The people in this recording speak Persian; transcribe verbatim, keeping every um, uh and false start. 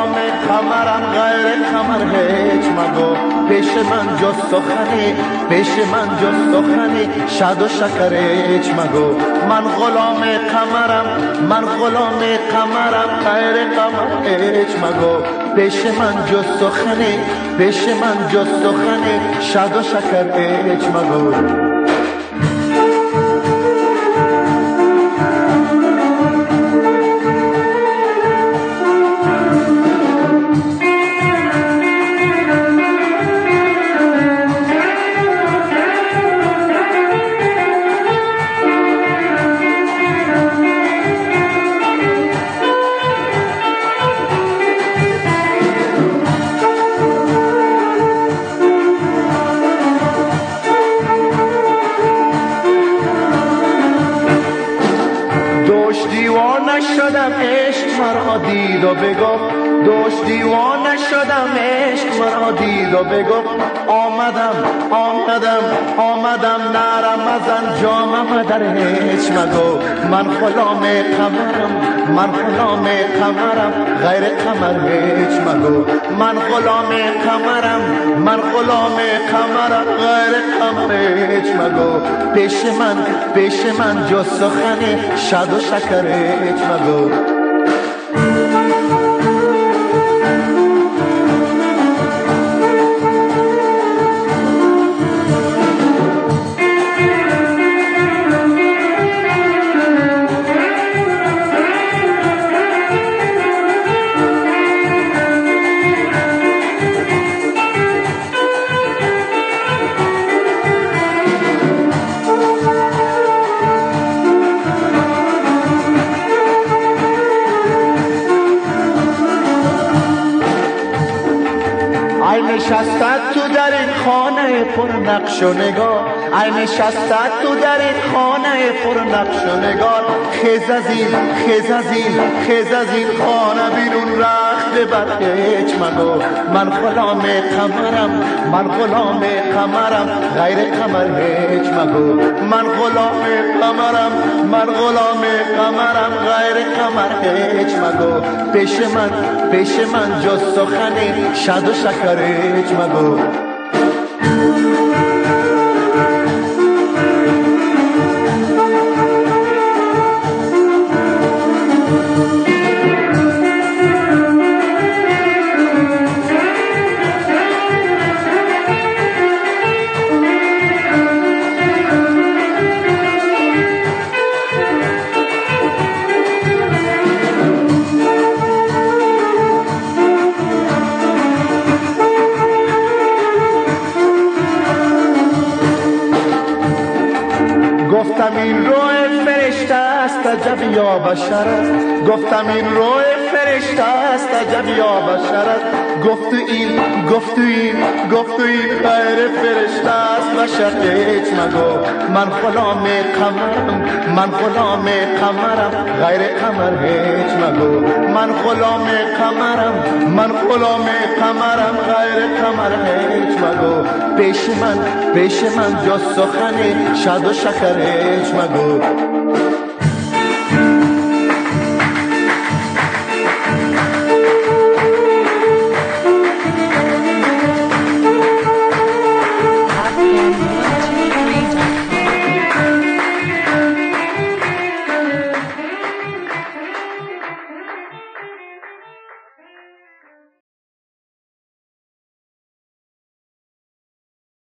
غلام قمرم غیر قمر هیچ مگو پیش من جز سخنی پیش من جز سخنی شاد و شکر هیچ مگو من غلام قمرم من غلام قمرم غیر قمر هیچ مگو پیش من جز سخنی پیش من جز سخنی شاد و شکر هیچ مگو دیوانه شدم عشق مرا دید و بگفت دوش دیوانه شدم عشق مرا دید و بگفت آمدم آمدم آمدم نرم از انجامم در هیچ مگو من غلام قمرم من غلام قمرم غیر قمر هیچ مگو من غلام قمرم من غلام قمرم غیر قمر هیچ مگو پیش من پیش من جز سخنی شاد و شکر هیچ مگو ای نشستت تو در این خانه پر نقش و نگار ای نشستت تو در این خانه پر نقش و نگار خیز از این خیز از این خیز از این خانه بیرون رخت ببر هیچ مگو من غلام قمرم من غلام قمرم غیر قمر هیچ مگو من غلام قمرم من غلام قمرم غیر قمر هیچ مگو پیش من پیش من جز سخنی شاد و شکر هیچ مگو گفتم این روح فرشته است عجب یا بشر است گفتم این روح فرشته است عجب یا بشر است گفت این گفت این گفت این غیر فرشته است بشر هیچ مگو من غلام قمرم من غلام قمرم غیر قمر هیچ مگو من غلام قمرم من غلام قمرم غیر قمر هیچ مگو پیش من پیش من جز سخنی شاد و شکر هیچ مگو